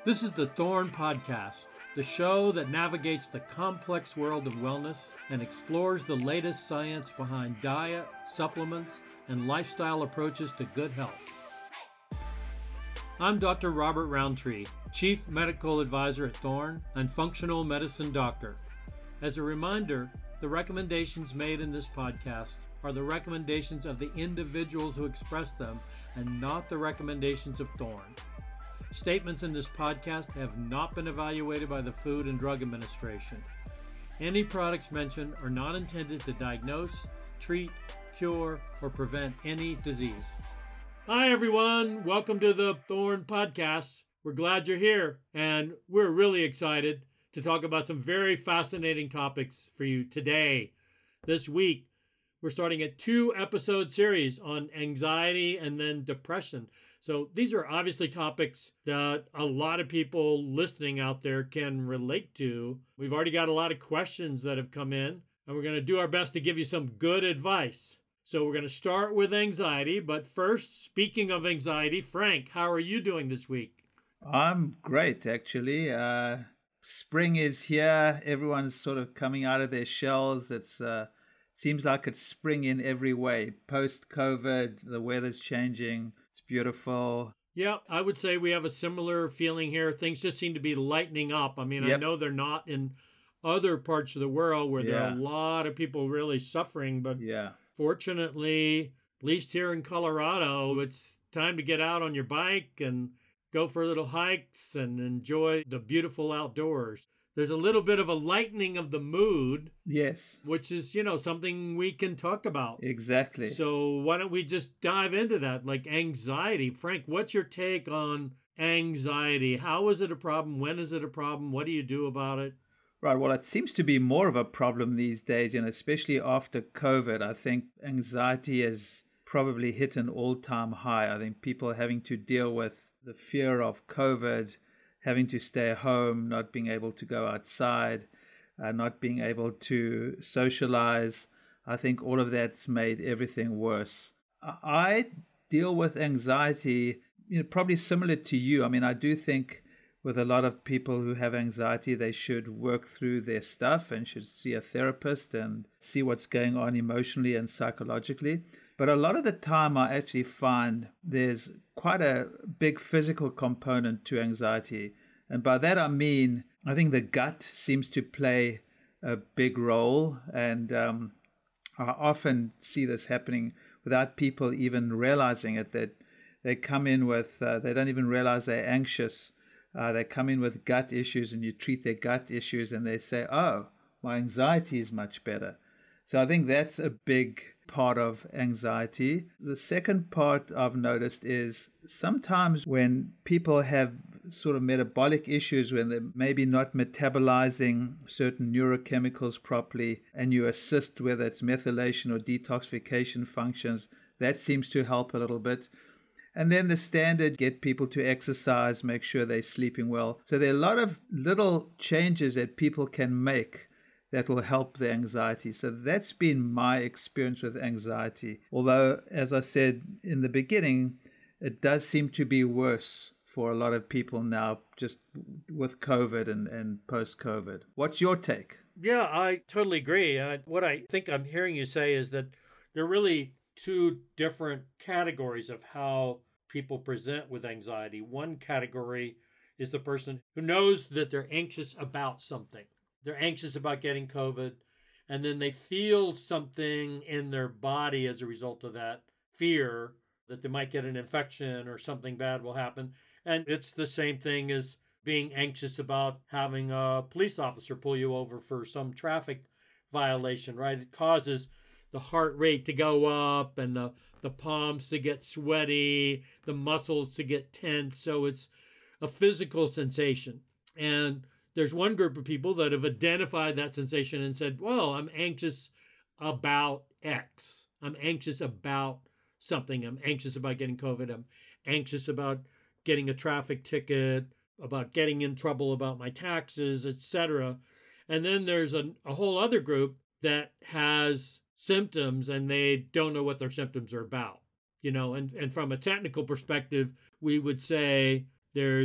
This is the Thorne Podcast, the show that navigates the complex world of wellness and explores the latest science behind diet, supplements, and lifestyle approaches to good health. I'm Dr. Robert Roundtree, Chief Medical Advisor at Thorne and Functional Medicine Doctor. As a reminder, the recommendations made in this podcast are the recommendations of the individuals who express them and not the recommendations of Thorne. Statements in this podcast have not been evaluated by the Food and Drug Administration. Any products mentioned are not intended to diagnose, treat, cure, or prevent any disease. Hi, everyone. Welcome to the Thorne Podcast. We're glad you're here, and we're really excited to talk about some very fascinating topics for you today. This week, we're starting a 2-episode series on anxiety and then depression. So these are obviously topics that a lot of people listening out there can relate to. We've already got a lot of questions that have come in, and we're going to do our best to give you some good advice. So we're going to start with anxiety. But first, speaking of anxiety, Frank, how are you doing this week? I'm great, actually. Spring is here. Everyone's sort of coming out of their shells. It's seems like it's spring in every way. Post-COVID, the weather's changing. It's beautiful. Yeah, I would say we have a similar feeling here. Things just seem to be lightening up. I mean, I know they're not in other parts of the world where there are a lot of people really suffering, but fortunately, at least here in Colorado, it's time to get out on your bike and go for little hikes and enjoy the beautiful outdoors. There's a little bit of a lightening of the mood. Yes. Which is, something we can talk about. Exactly. So why don't we just dive into that, like anxiety. Frank, what's your take on anxiety? How is it a problem? When is it a problem? What do you do about it? Right. Well, it seems to be more of a problem these days, especially after COVID. I think anxiety has probably hit an all-time high. I think people are having to deal with the fear of COVID, having to stay home, not being able to go outside, not being able to socialize. I think all of that's made everything worse. I deal with anxiety, probably similar to you. I mean, I do think with a lot of people who have anxiety, they should work through their stuff and should see a therapist and see what's going on emotionally and psychologically. But a lot of the time, I actually find there's quite a big physical component to anxiety. And by that, I mean, I think the gut seems to play a big role. And I often see this happening without people even realizing it, that they come in with, they don't even realize they're anxious. They come in with gut issues, and you treat their gut issues and they say, oh, my anxiety is much better. So I think that's a big part of anxiety. The second part I've noticed is sometimes when people have sort of metabolic issues, when they're maybe not metabolizing certain neurochemicals properly, and you assist whether it's methylation or detoxification functions, that seems to help a little bit. And then the standard, get people to exercise, make sure they're sleeping well. So there are a lot of little changes that people can make that will help the anxiety. So that's been my experience with anxiety. Although, as I said in the beginning, it does seem to be worse for a lot of people now, just with COVID and post-COVID. What's your take? Yeah, I totally agree. What I think I'm hearing you say is that there are really two different categories of how people present with anxiety. One category is the person who knows that they're anxious about something. They're anxious about getting COVID, and then they feel something in their body as a result of that fear that they might get an infection or something bad will happen. And it's the same thing as being anxious about having a police officer pull you over for some traffic violation, right? It causes the heart rate to go up and the palms to get sweaty, the muscles to get tense. So it's a physical sensation. And there's one group of people that have identified that sensation and said, well, I'm anxious about X. I'm anxious about something. I'm anxious about getting COVID. I'm anxious about getting a traffic ticket, about getting in trouble about my taxes, etc. And then there's a whole other group that has symptoms and they don't know what their symptoms are about. And from a technical perspective, we would say there's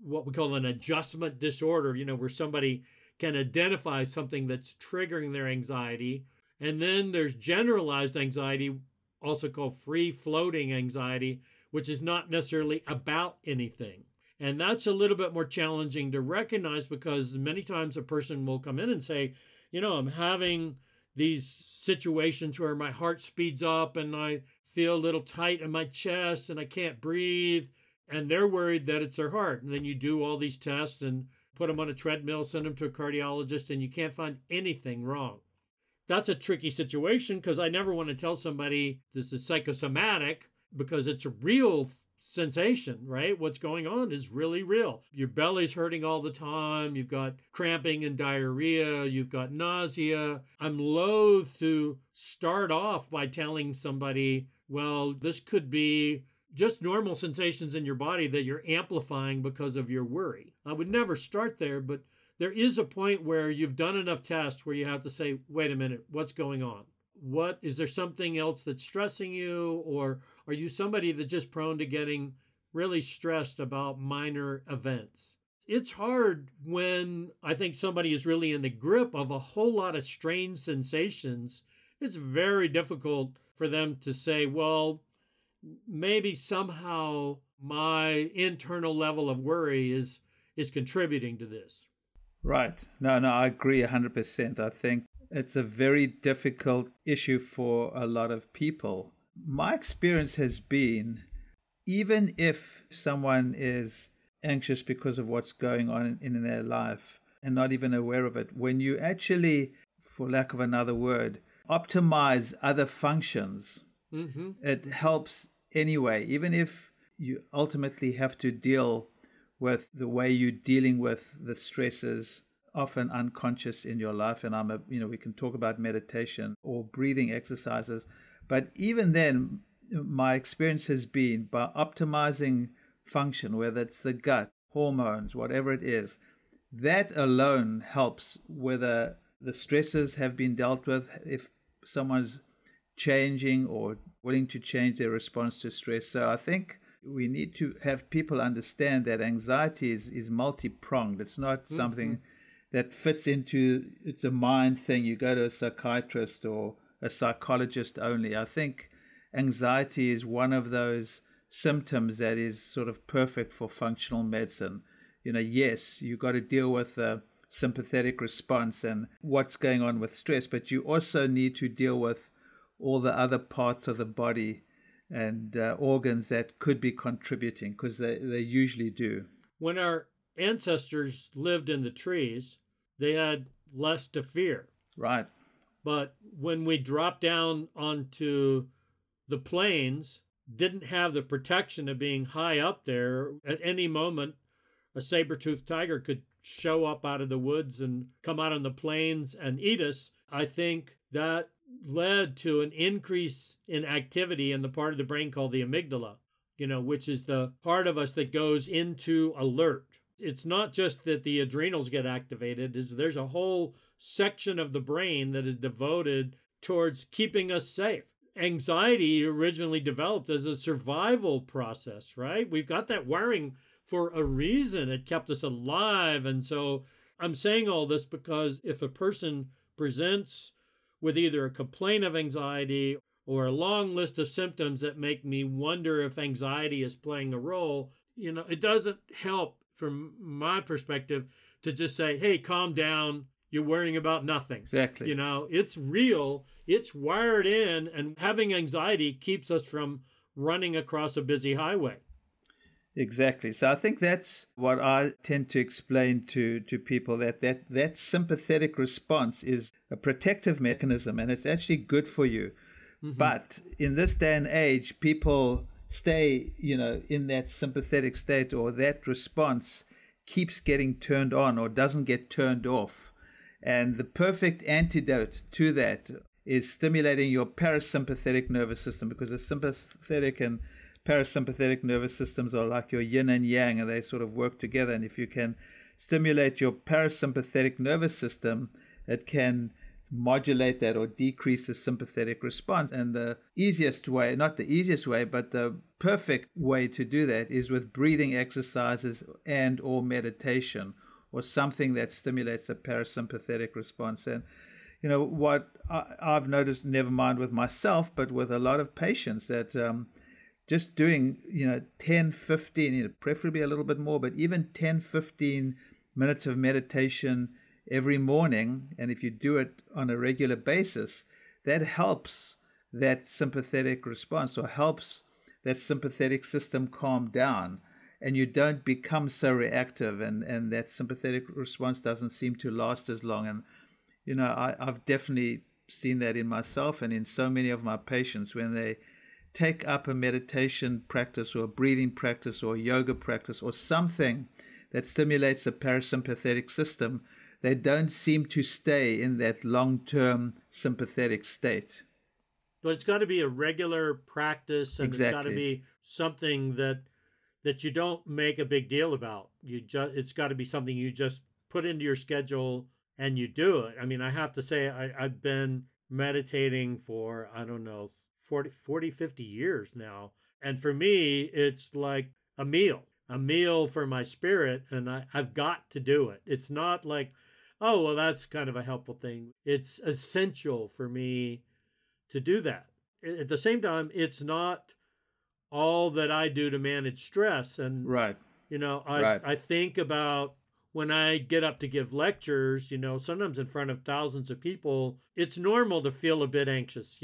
what we call an adjustment disorder, where somebody can identify something that's triggering their anxiety. And then there's generalized anxiety, also called free-floating anxiety, which is not necessarily about anything. And that's a little bit more challenging to recognize, because many times a person will come in and say, I'm having these situations where my heart speeds up and I feel a little tight in my chest and I can't breathe. And they're worried that it's their heart. And then you do all these tests and put them on a treadmill, send them to a cardiologist, and you can't find anything wrong. That's a tricky situation, because I never want to tell somebody this is psychosomatic, because it's a real sensation, right? What's going on is really real. Your belly's hurting all the time. You've got cramping and diarrhea. You've got nausea. I'm loath to start off by telling somebody, well, this could be just normal sensations in your body that you're amplifying because of your worry. I would never start there, but there is a point where you've done enough tests where you have to say, wait a minute, what's going on? Is there something else that's stressing you? Or are you somebody that's just prone to getting really stressed about minor events? It's hard when I think somebody is really in the grip of a whole lot of strange sensations. It's very difficult for them to say, well, maybe somehow my internal level of worry is contributing to this. Right. No, I agree 100%. I think it's a very difficult issue for a lot of people. My experience has been, even if someone is anxious because of what's going on in their life and not even aware of it, when you actually, for lack of another word, optimize other functions, it helps anyway, even if you ultimately have to deal with the way you're dealing with the stresses, often unconscious in your life. And we can talk about meditation or breathing exercises. But even then, my experience has been by optimizing function, whether it's the gut, hormones, whatever it is, that alone helps whether the stresses have been dealt with, if someone's changing or willing to change their response to stress. So I think we need to have people understand that anxiety is multi-pronged. It's not something that fits into, it's a mind thing. You go to a psychiatrist or a psychologist only. I think anxiety is one of those symptoms that is sort of perfect for functional medicine. Yes, you've got to deal with the sympathetic response and what's going on with stress, but you also need to deal with all the other parts of the body and organs that could be contributing, because they usually do. When our ancestors lived in the trees, they had less to fear. Right. But when we dropped down onto the plains, didn't have the protection of being high up there. At any moment, a saber-toothed tiger could show up out of the woods and come out on the plains and eat us. I think that led to an increase in activity in the part of the brain called the amygdala, which is the part of us that goes into alert. It's not just that the adrenals get activated, there's a whole section of the brain that is devoted towards keeping us safe. Anxiety originally developed as a survival process, right? We've got that wiring for a reason. It kept us alive. And so I'm saying all this because if a person presents with either a complaint of anxiety or a long list of symptoms that make me wonder if anxiety is playing a role, it doesn't help from my perspective to just say, hey, calm down. You're worrying about nothing. Exactly. It's real. It's wired in, and having anxiety keeps us from running across a busy highway. Exactly. So I think that's what I tend to explain to people, that sympathetic response is a protective mechanism, and it's actually good for you. But in this day and age, people stay, in that sympathetic state, or that response keeps getting turned on or doesn't get turned off. And the perfect antidote to that is stimulating your parasympathetic nervous system, because the sympathetic and parasympathetic nervous systems are like your yin and yang, and they sort of work together. And if you can stimulate your parasympathetic nervous system, it can modulate that or decrease the sympathetic response. And the easiest way, not the easiest way, but the perfect way to do that is with breathing exercises and or meditation or something that stimulates a parasympathetic response. And what I've noticed, never mind with myself, but with a lot of patients, that just doing 10, 15, preferably a little bit more, but even 10, 15 minutes of meditation every morning, and if you do it on a regular basis, that helps that sympathetic response or helps that sympathetic system calm down, and you don't become so reactive, and that sympathetic response doesn't seem to last as long. And I've definitely seen that in myself and in so many of my patients. When they take up a meditation practice or a breathing practice or yoga practice or something that stimulates the parasympathetic system, they don't seem to stay in that long-term sympathetic state. But it's got to be a regular practice, and Exactly. It's got to be something that you don't make a big deal about. It's got to be something you just put into your schedule and you do it. I mean, I have to say, I've been meditating for, 40, 50 years now. And for me, it's like a meal for my spirit, and I've got to do it. It's not like, oh, well, that's kind of a helpful thing. It's essential for me to do that. At the same time, it's not all that I do to manage stress. And, Right. I think about when I get up to give lectures, sometimes in front of thousands of people, it's normal to feel a bit anxious,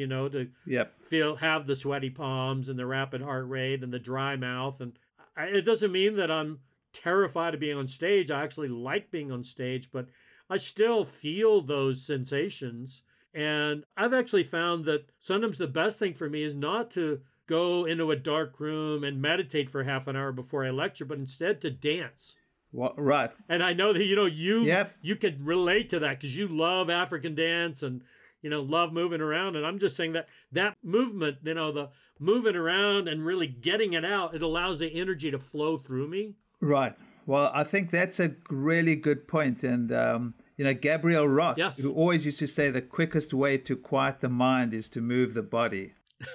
to have the sweaty palms and the rapid heart rate and the dry mouth. And it doesn't mean that I'm terrified of being on stage. I actually like being on stage, but I still feel those sensations. And I've actually found that sometimes the best thing for me is not to go into a dark room and meditate for half an hour before I lecture, but instead to dance. Well, right. And I know that, you can relate to that because you love African dance and, love moving around. And I'm just saying that movement, the moving around and really getting it out, it allows the energy to flow through me. Right. Well, I think that's a really good point. And, Gabrielle Roth, Yes. who always used to say the quickest way to quiet the mind is to move the body.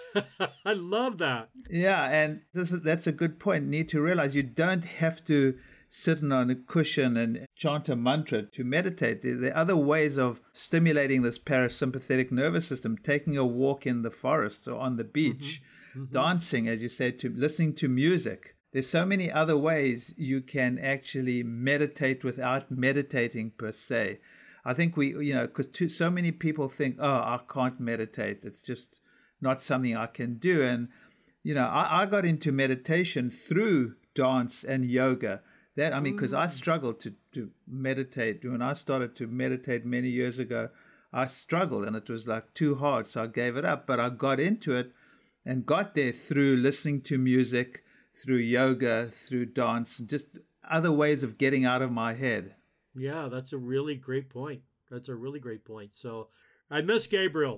I love that. Yeah, and that's a good point. You need to realize you don't have to sit on a cushion and chant a mantra to meditate. There are other ways of stimulating this parasympathetic nervous system, taking a walk in the forest or on the beach, dancing, as you said, to listening to music. There's so many other ways you can actually meditate without meditating per se. I think because so many people think, oh, I can't meditate. It's just not something I can do. And, I got into meditation through dance and yoga. Because I struggled to meditate. When I started to meditate many years ago, I struggled and it was like too hard. So I gave it up. But I got into it and got there through listening to music, through yoga, through dance, and just other ways of getting out of my head. Yeah, that's a really great point. So I miss Gabrielle.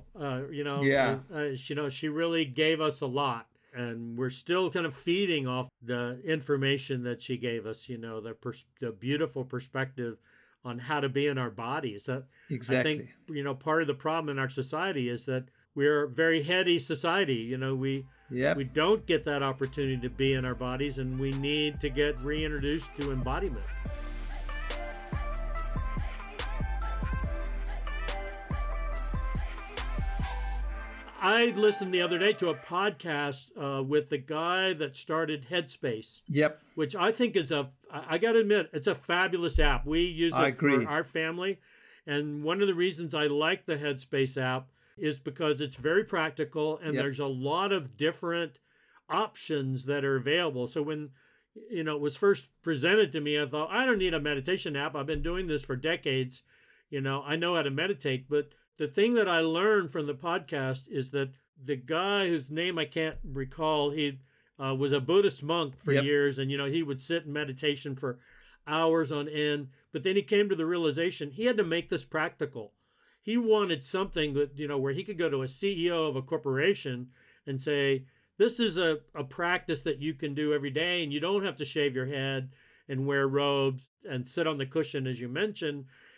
She really gave us a lot. And we're still kind of feeding off the information that she gave us, the beautiful perspective on how to be in our bodies. Exactly. I think, part of the problem in our society is that we're a very heady society. We don't get that opportunity to be in our bodies, and we need to get reintroduced to embodiment. I listened the other day to a podcast with the guy that started Headspace. Yep. Which I think I got to admit, it's a fabulous app. We use it for our family. And one of the reasons I like the Headspace app is because it's very practical and there's a lot of different options that are available. So when it was first presented to me, I thought, I don't need a meditation app. I've been doing this for decades. I know how to meditate, but the thing that I learned from the podcast is that the guy whose name I can't recall, he was a Buddhist monk for years, and he would sit in meditation for hours on end. But then he came to the realization he had to make this practical. He wanted something that where he could go to a CEO of a corporation and say, "This is a practice that you can do every day, and you don't have to shave your head and wear robes and sit on the cushion, as you mentioned."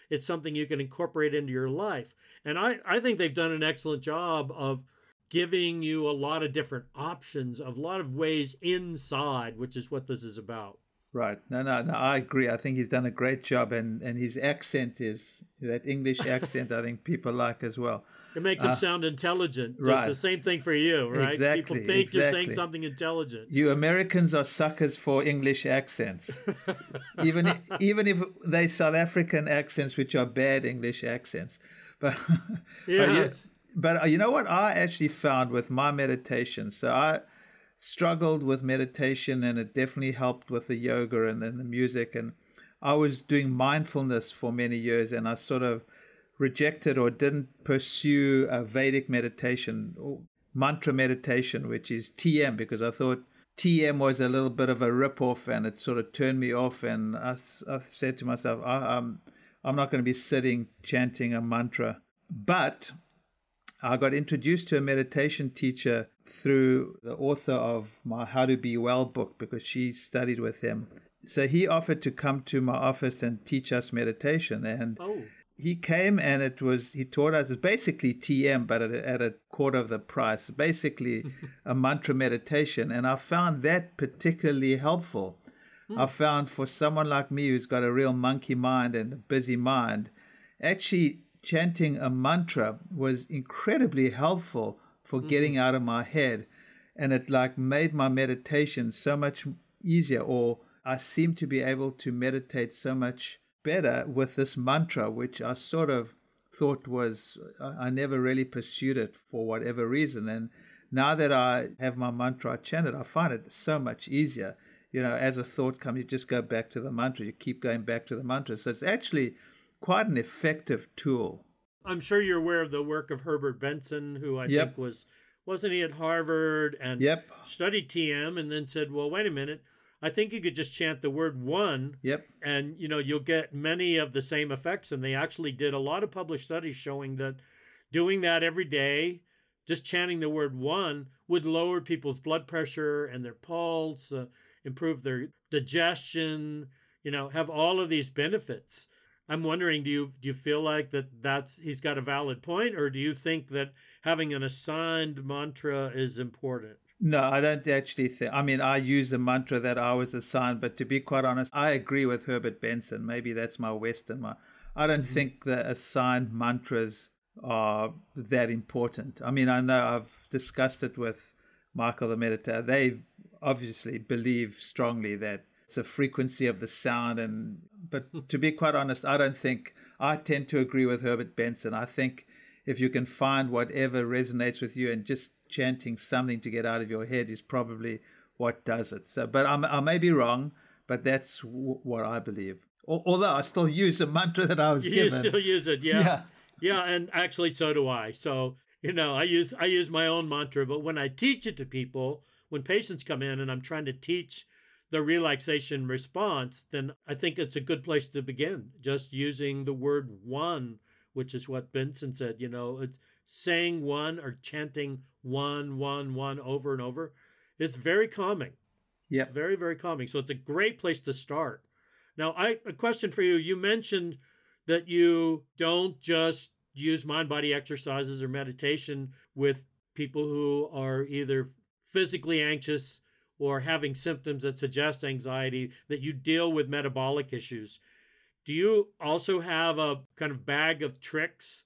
it's something you can incorporate into your life. And I think they've done an excellent job of giving you a lot of different options, of a lot of ways inside, which is what this is about. Right. No, I agree. I think he's done a great job, and his accent is that English accent. I think people like as well. It makes him sound intelligent. Right. It's the same thing for you, right? Exactly. People think you're saying something intelligent. You Americans are suckers for English accents, even if they South African accents, which are bad English accents. But yes. But you know what I actually found with my meditation? So I struggled with meditation, and it definitely helped with the yoga and the music. And I was doing mindfulness for many years, and I sort of rejected or didn't pursue a Vedic meditation or mantra meditation, which is TM, because I thought TM was a little bit of a rip-off, and it sort of turned me off. And I said to myself, I'm not going to be sitting chanting a mantra. But I got introduced to a meditation teacher through the author of my How to Be Well book, because she studied with him. So he offered to come to my office and teach us meditation. And he came, and he taught us, it's basically TM, but at a quarter of the price, basically a mantra meditation. And I found that particularly helpful. I found for someone like me who's got a real monkey mind and a busy mind, actually chanting a mantra was incredibly helpful for getting out of my head. And it made my meditation so much easier, or I seemed to be able to meditate so much better with this mantra, which I sort of thought I never really pursued it for whatever reason. And now that I have my mantra, I chant it, I find it so much easier. As a thought comes, you just go back to the mantra, you keep going back to the mantra. So it's actually quite an effective tool. I'm sure you're aware of the work of Herbert Benson, who I think wasn't he at Harvard and studied TM, and then said, well, wait a minute, I think you could just chant the word one, and you'll get many of the same effects. And they actually did a lot of published studies showing that doing that every day, just chanting the word one, would lower people's blood pressure and their pulse, improve their digestion, have all of these benefits. I'm wondering, do you feel like he's got a valid point, or do you think that having an assigned mantra is important? No, I don't actually think. I mean, I use the mantra that I was assigned, but to be quite honest, I agree with Herbert Benson. Maybe that's my Western. I don't think the assigned mantras are that important. I mean, I know I've discussed it with Michael the Meditator. They obviously believe strongly that it's a frequency of the sound. But to be quite honest, I tend to agree with Herbert Benson. I think if you can find whatever resonates with you, and just chanting something to get out of your head is probably what does it. So, but I may be wrong, but that's what I believe. Although I still use the mantra that I was given. You still use it, yeah. Yeah, and actually so do I. So, I use my own mantra, but when I teach it to people, when patients come in and I'm trying to teach the relaxation response, then I think it's a good place to begin. Just using the word one, which is what Benson said, it's saying one or chanting one over and over. It's very calming. Yeah. Very, very calming. So it's a great place to start. Now, a question for you. You mentioned that you don't just use mind-body exercises or meditation with people who are either physically anxious or having symptoms that suggest anxiety, that you deal with metabolic issues. Do you also have a kind of bag of tricks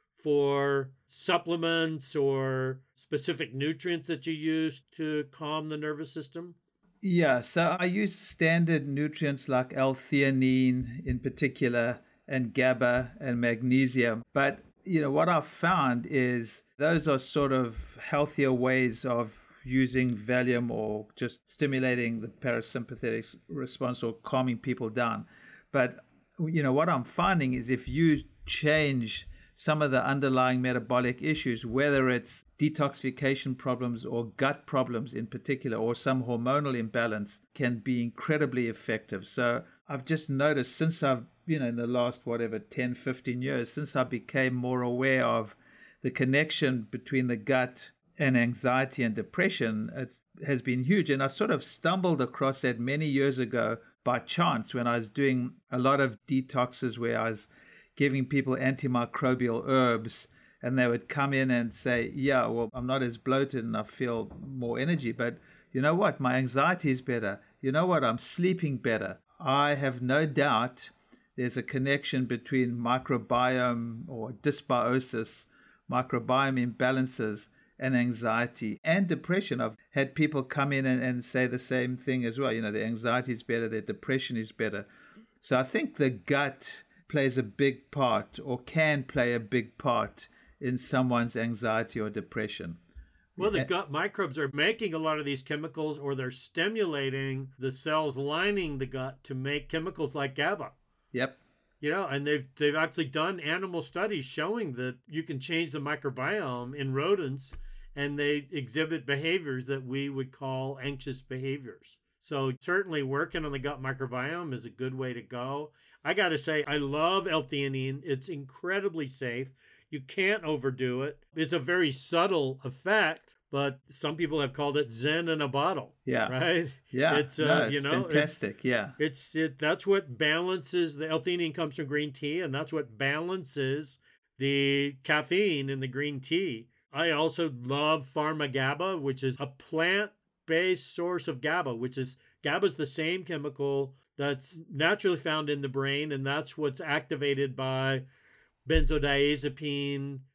for supplements or specific nutrients that you use to calm the nervous system? Yeah, so I use standard nutrients like L-theanine in particular, and GABA and magnesium. But, what I've found is those are sort of healthier ways of using Valium or just stimulating the parasympathetic response or calming people down. But, what I'm finding is if you change some of the underlying metabolic issues, whether it's detoxification problems or gut problems in particular, or some hormonal imbalance, can be incredibly effective. So I've just noticed since I've, in the last, 10, 15 years, since I became more aware of the connection between the gut and anxiety and depression, it has been huge. And I sort of stumbled across that many years ago by chance when I was doing a lot of detoxes where I was giving people antimicrobial herbs, and they would come in and say, yeah, well, I'm not as bloated and I feel more energy, but you know what? My anxiety is better. You know what? I'm sleeping better. I have no doubt there's a connection between microbiome or dysbiosis, microbiome imbalances, and anxiety and depression. I've had people come in and say the same thing as well. You know, their anxiety is better, their depression is better. So I think the gut plays a big part, or can play a big part, in someone's anxiety or depression. Well, the gut microbes are making a lot of these chemicals, or they're stimulating the cells lining the gut to make chemicals like GABA. Yep. You know, and they've actually done animal studies showing that you can change the microbiome in rodents, and they exhibit behaviors that we would call anxious behaviors. So certainly working on the gut microbiome is a good way to go. I got to say, I love L-theanine. It's incredibly safe. You can't overdo it. It's a very subtle effect, but some people have called it Zen in a bottle. Yeah. Right? Yeah. It's, it's fantastic. That's what balances. The L-theanine comes from green tea, and that's what balances the caffeine in the green tea. I also love Pharma-GABA, which is a plant-based source of GABA, GABA is the same chemical that's naturally found in the brain, and that's what's activated by benzodiazepine,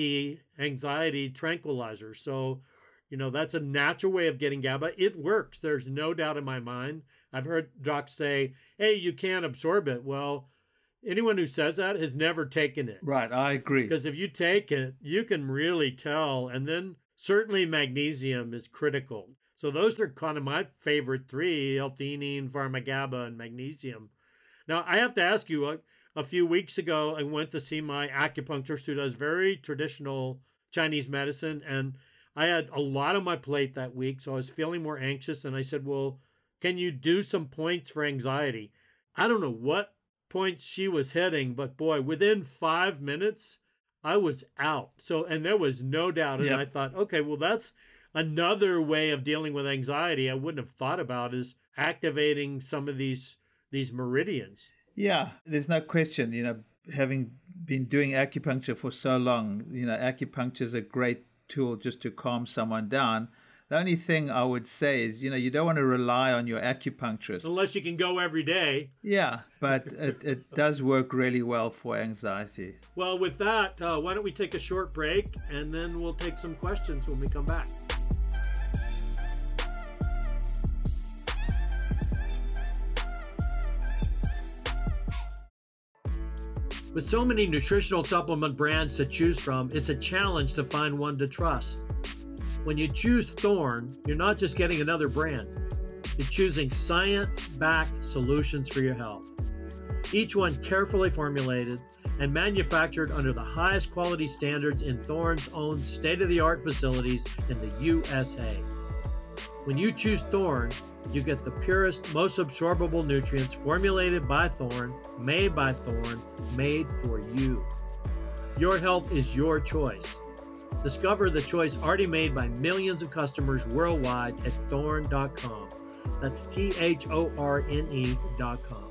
anti-anxiety tranquilizer. So, you know, that's a natural way of getting GABA. It works. There's no doubt in my mind. I've heard docs say, hey, you can't absorb it. Well, anyone who says that has never taken it. Right, I agree. Because if you take it, you can really tell. And then certainly magnesium is critical. So those are kind of my favorite three: L-theanine, Pharma-GABA, and magnesium. Now, I have to ask you, a few weeks ago, I went to see my acupuncturist who does very traditional Chinese medicine, and I had a lot on my plate that week, so I was feeling more anxious, and I said, well, can you do some points for anxiety? I don't know what points she was hitting, but boy, within 5 minutes, I was out. So, and there was no doubt, and I thought, okay, well, that's another way of dealing with anxiety I wouldn't have thought about, is activating some of these meridians. Yeah, there's no question, you know, having been doing acupuncture for so long, you know, acupuncture is a great tool just to calm someone down. The only thing I would say is, you know, you don't want to rely on your acupuncturist. Unless you can go every day. Yeah, but it does work really well for anxiety. Well, with that, why don't we take a short break, and then we'll take some questions when we come back. With so many nutritional supplement brands to choose from, it's a challenge to find one to trust. When you choose Thorne, you're not just getting another brand. You're choosing science-backed solutions for your health. Each one carefully formulated and manufactured under the highest quality standards in Thorne's own state-of-the-art facilities in the USA. When you choose Thorne, you get the purest, most absorbable nutrients formulated by Thorne, made by Thorne, made for you. Your health is your choice. Discover the choice already made by millions of customers worldwide at thorne.com. That's THORNE.com.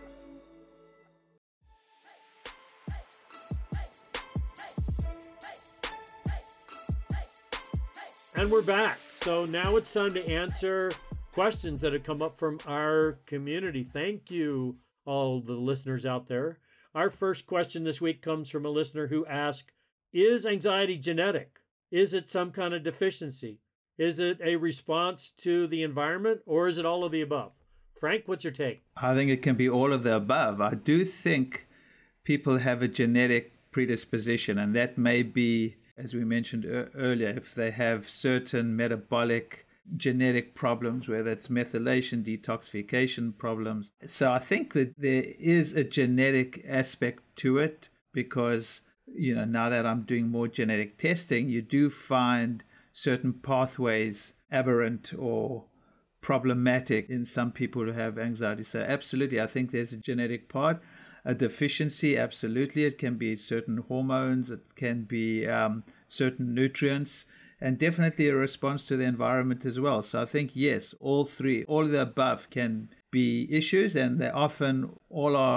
And we're back. So now it's time to answer questions that have come up from our community. Thank you, all the listeners out there. Our first question this week comes from a listener who asked, is anxiety genetic? Is it some kind of deficiency? Is it a response to the environment, or is it all of the above? Frank, what's your take? I think it can be all of the above. I do think people have a genetic predisposition, and that may be, as we mentioned earlier, if they have certain metabolic genetic problems, whether it's methylation, detoxification problems. So I think that there is a genetic aspect to it, because, you know, now that I'm doing more genetic testing, you do find certain pathways aberrant or problematic in some people who have anxiety. So absolutely, I think there's a genetic part. A deficiency, absolutely. It can be certain hormones, it can be certain nutrients, and definitely a response to the environment as well. So I think, yes, all three, all of the above can be issues, and they often all are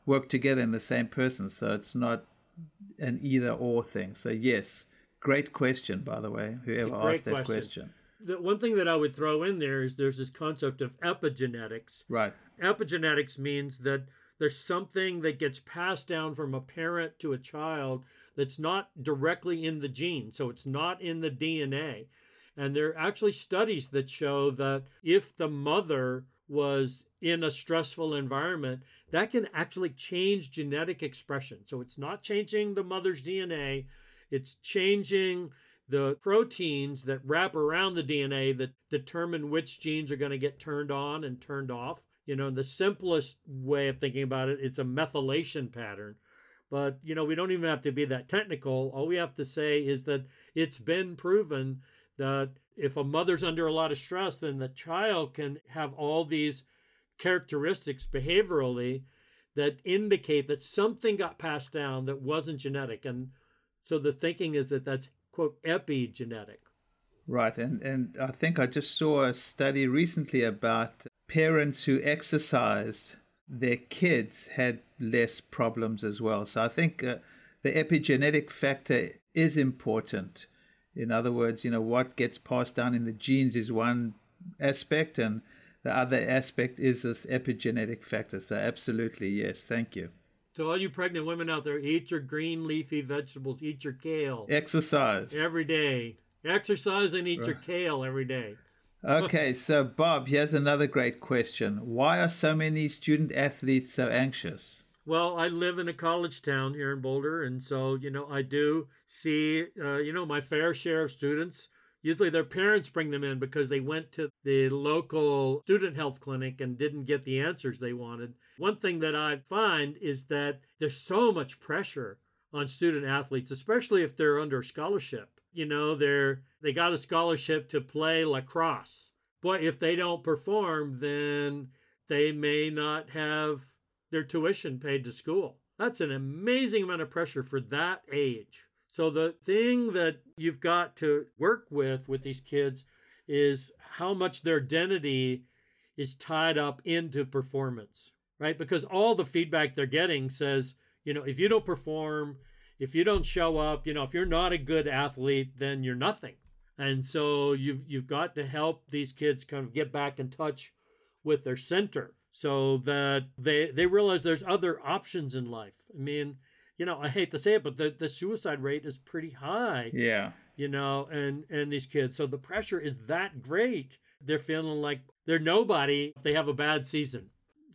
work together in the same person. So it's not an either or thing. So yes, great question, by the way, whoever asked that question. The one thing that I would throw in there is there's this concept of epigenetics. Right. Epigenetics means that there's something that gets passed down from a parent to a child that's not directly in the gene. So it's not in the DNA. And there are actually studies that show that if the mother was in a stressful environment, that can actually change genetic expression. So it's not changing the mother's DNA, it's changing the proteins that wrap around the DNA that determine which genes are going to get turned on and turned off. The simplest way of thinking about it, it's a methylation pattern. But, we don't even have to be that technical. All we have to say is that it's been proven that if a mother's under a lot of stress, then the child can have all these characteristics behaviorally that indicate that something got passed down that wasn't genetic. And so the thinking is that that's, quote, epigenetic. Right. And I think I just saw a study recently about parents who exercised, their kids had less problems as well. So I think the epigenetic factor is important. In other words, what gets passed down in the genes is one aspect, and the other aspect is this epigenetic factor. So absolutely, yes. Thank you. So all you pregnant women out there, eat your green leafy vegetables, eat your kale. Exercise. Every day. Exercise and eat your kale every day. Okay, so Bob, here's another great question. Why are so many student athletes so anxious? Well, I live in a college town here in Boulder, and so, I do see, my fair share of students. Usually their parents bring them in because they went to the local student health clinic and didn't get the answers they wanted. One thing that I find is that there's so much pressure on student athletes, especially if they're under scholarship. They got a scholarship to play lacrosse. Boy, if they don't perform, then they may not have their tuition paid to school. That's an amazing amount of pressure for that age. So the thing that you've got to work with these kids is how much their identity is tied up into performance, right? Because all the feedback they're getting says, if you don't perform, if you don't show up, if you're not a good athlete, then you're nothing. And so you've got to help these kids kind of get back in touch with their center so that they realize there's other options in life. I mean, I hate to say it, but the suicide rate is pretty high. Yeah. And these kids. So the pressure is that great. They're feeling like they're nobody if they have a bad season.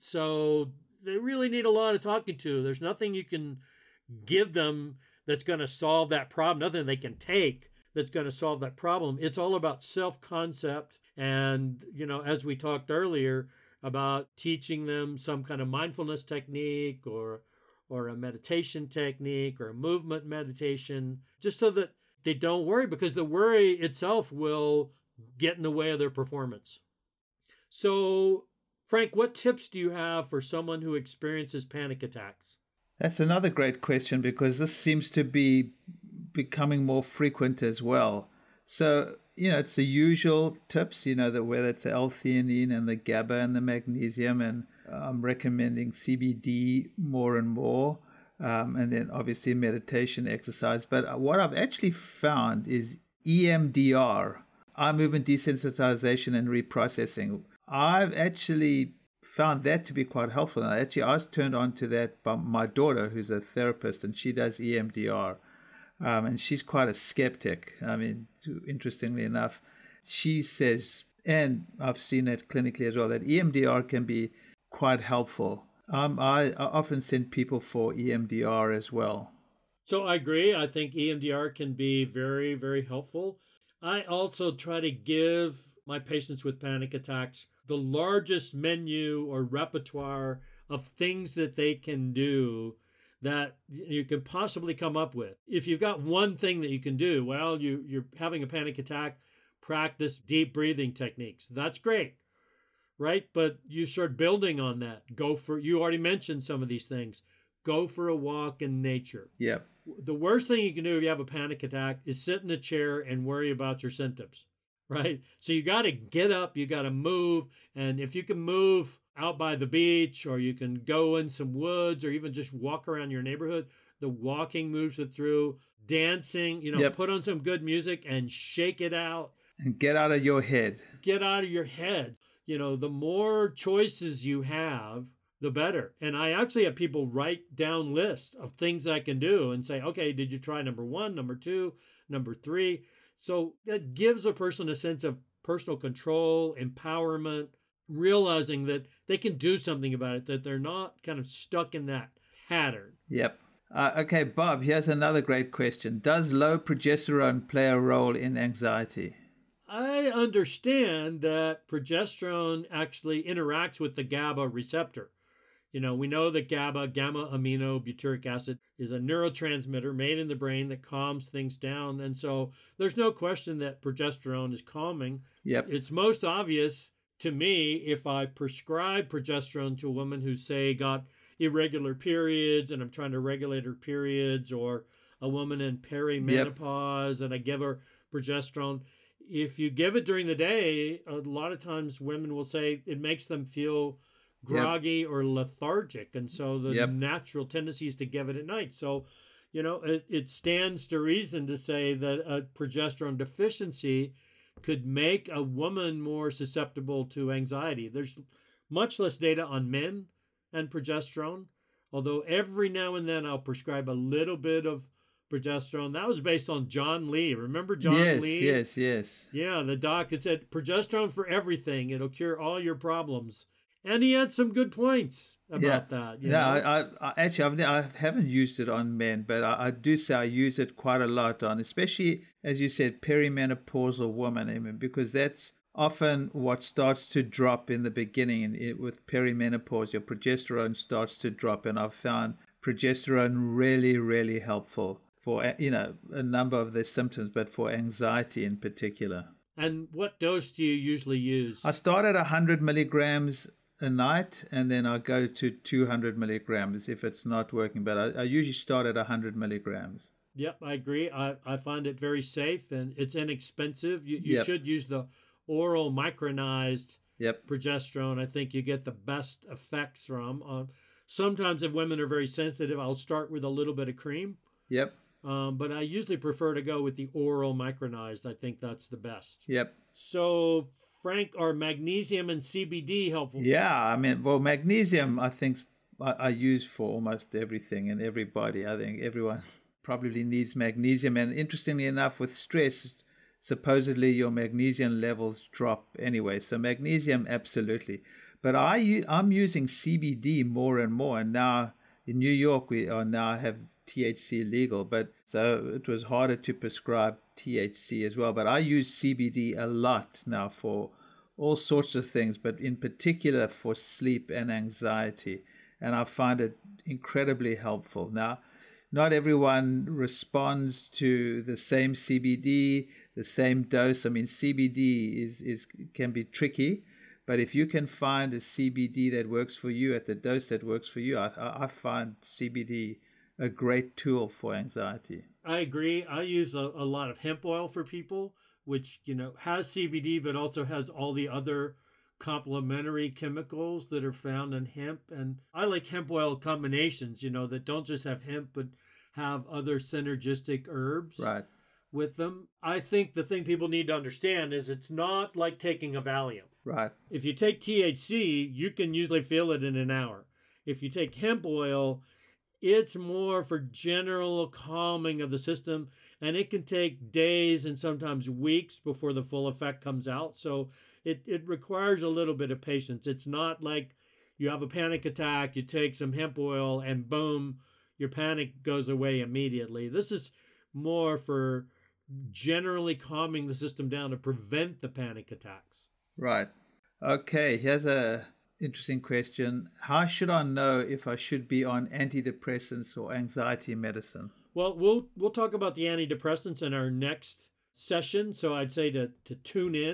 So they really need a lot of talking to. There's nothing you can give them that's going to solve that problem, nothing they can take that's going to solve that problem. It's all about self-concept and, as we talked earlier, about teaching them some kind of mindfulness technique or a meditation technique or a movement meditation, just so that they don't worry, because the worry itself will get in the way of their performance. So, Frank, what tips do you have for someone who experiences panic attacks? That's another great question, because this seems to be becoming more frequent as well. So, it's the usual tips, that whether it's the L-theanine and the GABA and the magnesium, and I'm recommending CBD more and more, and then obviously meditation, exercise. But what I've actually found is EMDR, eye movement desensitization and reprocessing. I've actually found that to be quite helpful. And I was turned on to that by my daughter, who's a therapist, and she does EMDR. And she's quite a skeptic. I mean, interestingly enough, she says, and I've seen it clinically as well, that EMDR can be quite helpful. I often send people for EMDR as well. So I agree. I think EMDR can be very, very helpful. I also try to give my patients with panic attacks the largest menu or repertoire of things that they can do that you can possibly come up with. If you've got one thing that you can do, well, you're having a panic attack, practice deep breathing techniques. That's great, right? But you start building on that. You already mentioned some of these things. Go for a walk in nature. Yep. The worst thing you can do if you have a panic attack is sit in a chair and worry about your symptoms. right? So you got to get up, you got to move. And if you can move out by the beach, or you can go in some woods, or even just walk around your neighborhood, the walking moves it through. Dancing, Yep. put on some good music and shake it out. And get out of your head. Get out of your head. The more choices you have, the better. And I actually have people write down lists of things I can do and say, okay, did you try number 1, number 2, number 3? So that gives a person a sense of personal control, empowerment, realizing that they can do something about it, that they're not kind of stuck in that pattern. Yep. Okay, Bob, here's another great question. Does low progesterone play a role in anxiety? I understand that progesterone actually interacts with the GABA receptor. We know that GABA, gamma aminobutyric acid, is a neurotransmitter made in the brain that calms things down. And so there's no question that progesterone is calming. Yep. It's most obvious to me if I prescribe progesterone to a woman who, say, got irregular periods and I'm trying to regulate her periods, or a woman in perimenopause and I give her progesterone. If you give it during the day, a lot of times women will say it makes them feel groggy or lethargic. And so the natural tendency is to give it at night. So, it stands to reason to say that a progesterone deficiency could make a woman more susceptible to anxiety. There's much less data on men and progesterone, although every now and then I'll prescribe a little bit of progesterone. That was based on John Lee. Remember John Lee? Yes. Yeah, the doc had said progesterone for everything. It'll cure all your problems. And he had some good points about that. I actually I haven't used it on men, but I do say I use it quite a lot on, especially, as you said, perimenopausal women, because that's often what starts to drop in the beginning. With perimenopause, your progesterone starts to drop, and I've found progesterone really, really helpful for a number of the symptoms, but for anxiety in particular. And what dose do you usually use? I start at 100 milligrams a night, and then I go to 200 milligrams if it's not working. But I usually start at 100 milligrams. Yep, I agree. I find it very safe and it's inexpensive. You should use the oral micronized progesterone. I think you get the best effects from. Sometimes if women are very sensitive, I'll start with a little bit of cream. Yep. But I usually prefer to go with the oral micronized. I think that's the best. Yep. So, Frank, are magnesium and CBD helpful? Yeah, magnesium I think I use for almost everything and everybody. I think everyone probably needs magnesium. And interestingly enough, with stress, supposedly your magnesium levels drop anyway. So magnesium, absolutely. But I'm using CBD more and more. And now in New York, we are now have THC legal, but so it was harder to prescribe THC as well. But I use CBD a lot now for all sorts of things, but in particular for sleep and anxiety. And I find it incredibly helpful. Now, not everyone responds to the same CBD, the same dose. CBD can be tricky, but if you can find a CBD that works for you at the dose that works for you, I find CBD a great tool for anxiety. I agree. I use a lot of hemp oil for people, which, has CBD, but also has all the other complementary chemicals that are found in hemp. And I like hemp oil combinations, that don't just have hemp, but have other synergistic herbs with them. I think the thing people need to understand is it's not like taking a Valium. Right. If you take THC, you can usually feel it in an hour. If you take hemp oil, it's more for general calming of the system, and it can take days and sometimes weeks before the full effect comes out. So it requires a little bit of patience. It's not like you have a panic attack, you take some hemp oil, and boom, your panic goes away immediately. This is more for generally calming the system down to prevent the panic attacks. Right. Okay, here's a interesting question. How should I know if I should be on antidepressants or anxiety medicine? Well, we'll talk about the antidepressants in our next session. So I'd say to tune in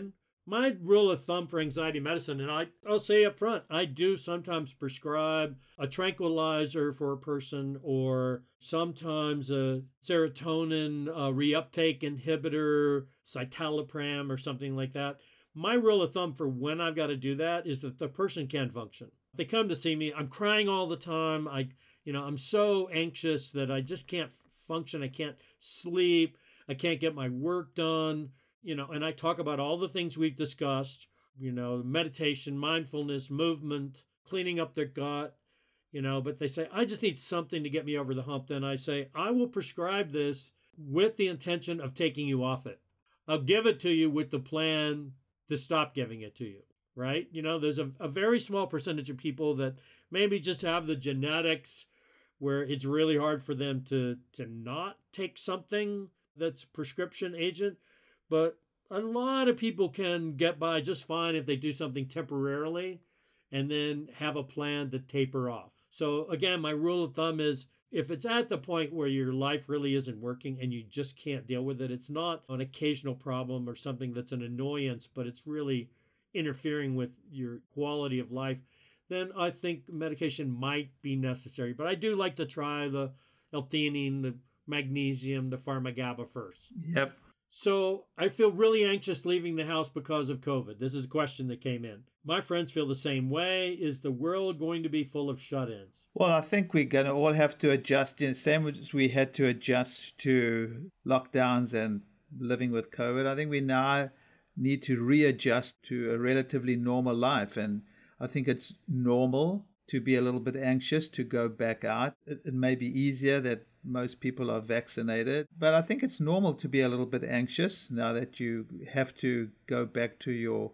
My rule of thumb for anxiety medicine, and I'll say up front, I do sometimes prescribe a tranquilizer for a person or sometimes a serotonin reuptake inhibitor, citalopram or something like that. My rule of thumb for when I've got to do that is that the person can't function. If they come to see me, I'm crying all the time. I'm so anxious that I just can't function. I can't sleep. I can't get my work done. And I talk about all the things we've discussed, meditation, mindfulness, movement, cleaning up their gut, but they say, I just need something to get me over the hump. Then I say, I will prescribe this with the intention of taking you off it. I'll give it to you with the plan to stop giving it to you, right? There's a very small percentage of people that maybe just have the genetics where it's really hard for them to not take something that's a prescription agent. But a lot of people can get by just fine if they do something temporarily and then have a plan to taper off. So again, my rule of thumb is if it's at the point where your life really isn't working and you just can't deal with it, it's not an occasional problem or something that's an annoyance, but it's really interfering with your quality of life, then I think medication might be necessary. But I do like to try the L-theanine, the magnesium, the Pharmagaba first. Yep. So I feel really anxious leaving the house because of COVID. This is a question that came in. My friends feel the same way. Is the world going to be full of shut-ins? Well, I think we're going to all have to adjust. Same as we had to adjust to lockdowns and living with COVID. I think we now need to readjust to a relatively normal life. And I think it's normal to be a little bit anxious to go back out. It may be easier that most people are vaccinated, but I think it's normal to be a little bit anxious now that you have to go back to your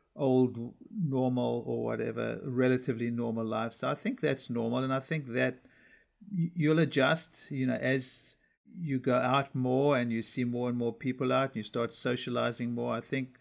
old normal or whatever, relatively normal life. So I think that's normal, and I think that you'll adjust, as you go out more and you see more and more people out and you start socializing more. I think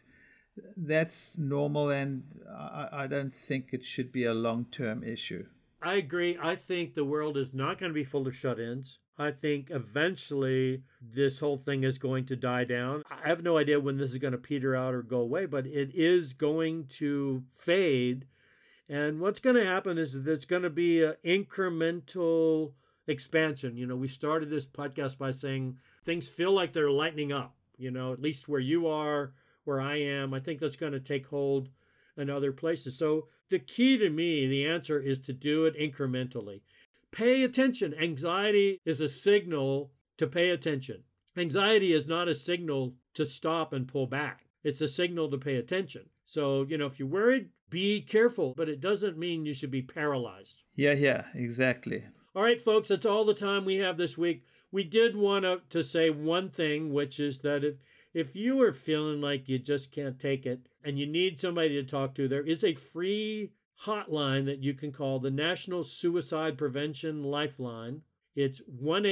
that's normal, and I don't think it should be a long-term issue. I agree. I think the world is not going to be full of shut-ins. I think eventually this whole thing is going to die down. I have no idea when this is going to peter out or go away, but it is going to fade. And what's going to happen is there's going to be an incremental expansion. We started this podcast by saying things feel like they're lightening up, at least where you are, where I am. I think that's going to take hold in other places. So the key to me, the answer is to do it incrementally. Pay attention. Anxiety is a signal to pay attention. Anxiety is not a signal to stop and pull back. It's a signal to pay attention. So, if you're worried, be careful, but it doesn't mean you should be paralyzed. Yeah, exactly. All right, folks, that's all the time we have this week. We did want to say one thing, which is that if you are feeling like you just can't take it and you need somebody to talk to, there is a free hotline that you can call, the National Suicide Prevention Lifeline. It's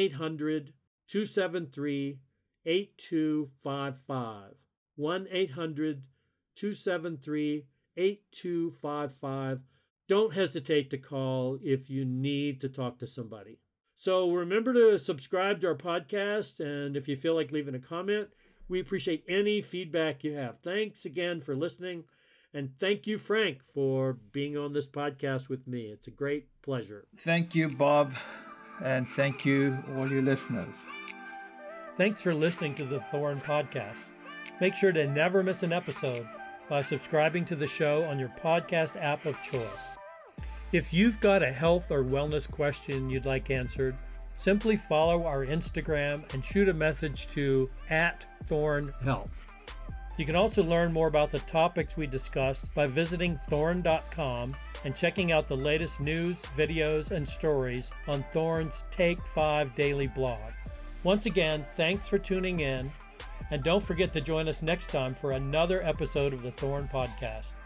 1-800-273-8255. 1-800-273-8255. Don't hesitate to call if you need to talk to somebody. So remember to subscribe to our podcast, and if you feel like leaving a comment, we appreciate any feedback you have. Thanks again for listening. And thank you, Frank, for being on this podcast with me. It's a great pleasure. Thank you, Bob. And thank you, all your listeners. Thanks for listening to the Thorn Podcast. Make sure to never miss an episode by subscribing to the show on your podcast app of choice. If you've got a health or wellness question you'd like answered, simply follow our Instagram and shoot a message to @ThornHealth. You can also learn more about the topics we discussed by visiting thorn.com and checking out the latest news, videos, and stories on Thorn's Take 5 daily blog. Once again, thanks for tuning in, and don't forget to join us next time for another episode of the Thorn Podcast.